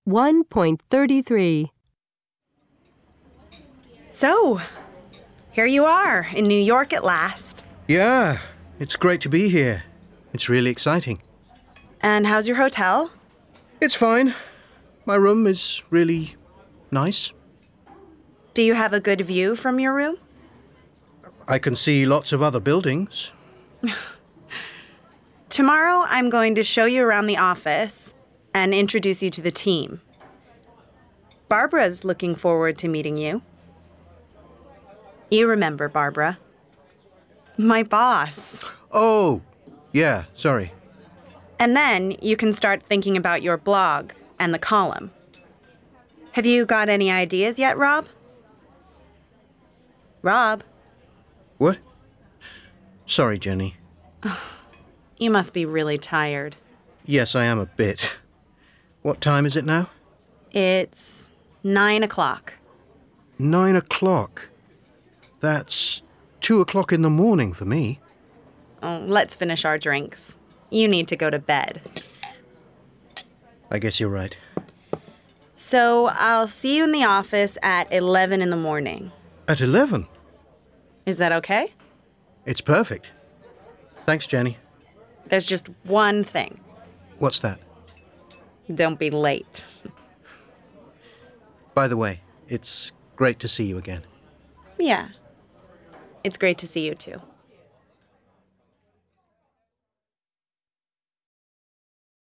1.33. So, here you are, in New York at last. Yeah, it's great to be here. It's really exciting. And how's your hotel? It's fine. My room is really nice. Do you have a good view from your room? I can see lots of other buildings. Tomorrow, I'm going to show you around the office and introduce you to the team. Barbara's looking forward to meeting you. You remember Barbara. My boss. Oh, yeah, sorry. And then you can start thinking about your blog and the column. Have you got any ideas yet, Rob? Rob? What? Sorry, Jenny. You must be really tired. Yes, I am a bit. What time is it now? It's 9 o'clock. 9 o'clock. That's 2 o'clock in the morning for me. Oh, let's finish our drinks. You need to go to bed. I guess you're right. So I'll see you in the office at 11 in the morning. At 11? Is that okay? It's perfect. Thanks, Jenny. There's just one thing. What's that? Don't be late. By the way, it's great to see you again. Yeah. It's great to see you too.